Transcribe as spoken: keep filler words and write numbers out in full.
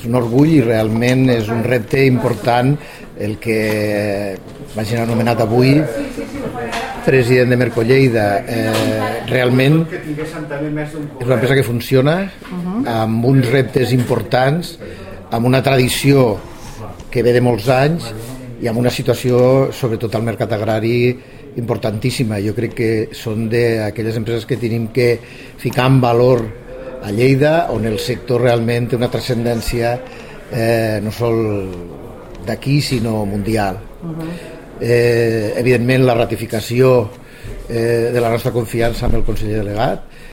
és un orgull i realment és un repte important el que vagin anomenat avui president de Merco Lleida. Eh, realment és una empresa que funciona amb uns reptes importants, amb una tradició que ve de molts anys i amb una situació, sobretot al mercat agrari, importantíssima. Jo crec que són d'aquelles empreses que tenim que ficar en valor a Lleida, on el sector realment té una transcendència eh, no sols d'aquí, sinó mundial. Uh-huh. Eh, evidentment, la ratificació eh, de la nostra confiança amb el conseller delegat,